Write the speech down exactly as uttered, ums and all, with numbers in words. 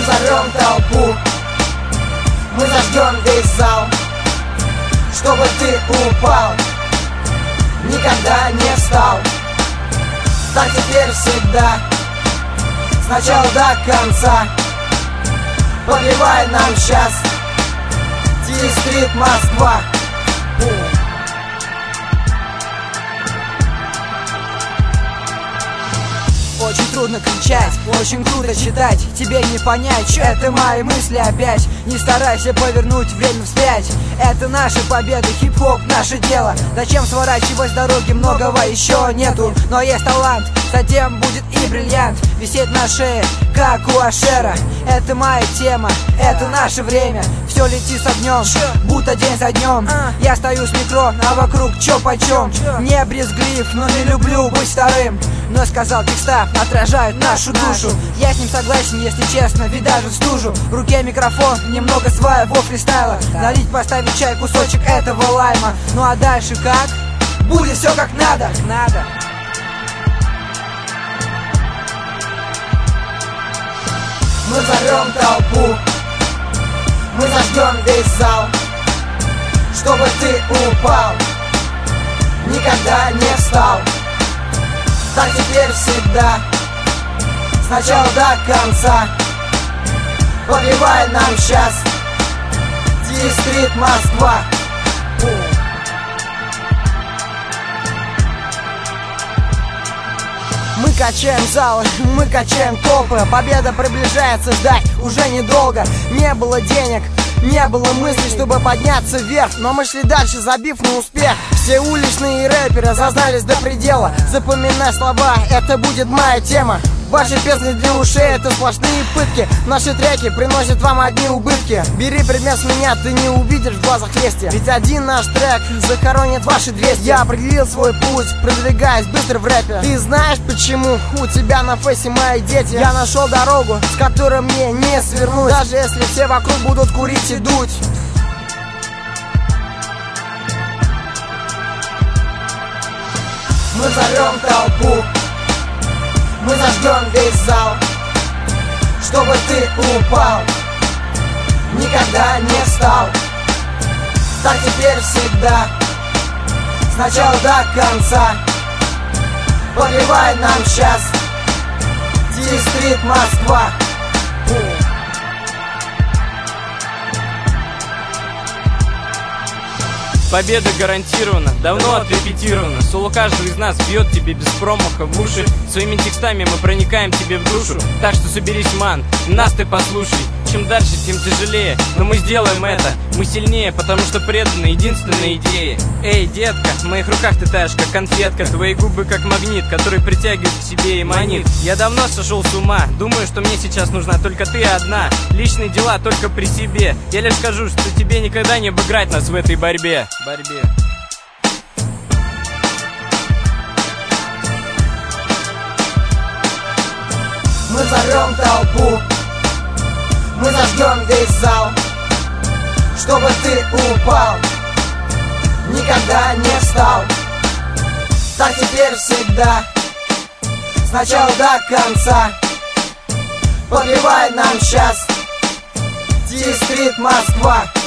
зовем толпу, мы зажгем весь зал, чтобы ты упал, никогда не встал. Так теперь всегда, сначала до конца. Подливай нам сейчас Ти-стрит, Москва. Очень трудно кричать, очень круто читать. Тебе не понять, что это мои мысли опять. Не старайся повернуть время вспять. Это наши победы, хип-хоп, наше дело. Зачем сворачивать с дороги, многого еще нету. Но есть талант, затем будет и бриллиант. Висеть на шее, как у Ашера. Это моя тема, это наше время. Все летит с огнем, будто день за днем. Я стою с микро, а вокруг чё почем. Не брезглив, но не люблю быть вторым. Но сказал, текста отражают нашу душу. Я с ним согласен, если честно, ведь даже в стужу. В руке микрофон, немного своего фристайла. Налить, поставить чай, кусочек этого лайма. Ну а дальше как? Будет все как надо, надо. Мы зовем толпу, мы зажгем весь зал, чтобы ты упал, никогда не встал. Так теперь всегда, сначала до конца. Подливай нам сейчас Ти-стрит, Москва. Мы качаем залы, мы качаем топы. Победа приближается, ждать уже недолго. Не было денег, не было мысли, чтобы подняться вверх. Но мы шли дальше, забив на успех. Все уличные рэперы зазнались до предела. Запоминай слова, это будет моя тема. Ваши песни для ушей — это сплошные пытки. Наши треки приносят вам одни убытки. Бери пример с меня, ты не увидишь в глазах лести. Ведь один наш трек захоронит ваши двести. Я определил свой путь, продвигаясь быстро в рэпе. Ты знаешь почему? У тебя на фейсе мои дети. Я нашел дорогу, с которой мне не свернуть, даже если все вокруг будут курить и дуть. Мы зовем толпу, мы зажгем весь зал, чтобы ты упал, никогда не встал. Так теперь всегда, сначала до конца. Подливай нам сейчас Ти-стрит, Москва. Победа гарантирована, давно отрепетирована. Соло каждого из нас бьет тебе без промаха в уши. Своими текстами мы проникаем тебе в душу. Так что соберись, ман, нас ты послушай. Чем дальше, тем тяжелее, но мы сделаем это. Мы сильнее, потому что преданы единственной идее. Эй, детка, в моих руках ты таешь, как конфетка. Твои губы как магнит, который притягивает к себе и манит. Я давно сошел с ума, думаю, что мне сейчас нужна только ты одна. Личные дела только при себе. Я лишь скажу, что тебе никогда не обыграть нас в этой борьбе. Борьбе. Мы зовем толпу, мы зажгем весь зал, чтобы ты упал, никогда не встал. Так теперь всегда, сначала до конца. Подливай нам сейчас Ти-стрит, Москва.